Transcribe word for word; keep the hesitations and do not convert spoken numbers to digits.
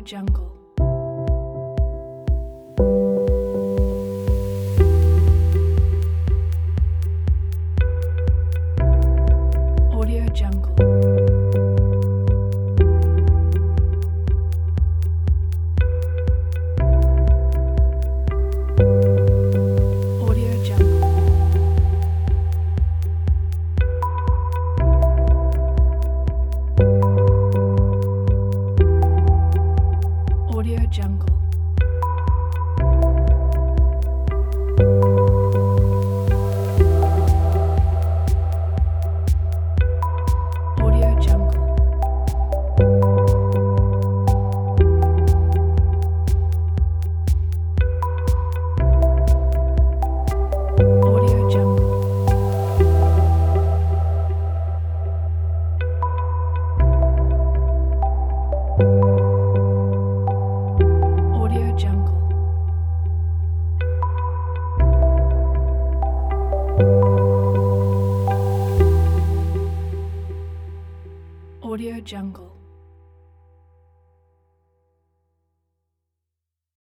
Jungle. Audio Jungle. Audio Jungle. Audio Jungle. Audio Jungle. Audio Jungle. Audio Jungle. Audio Jungle.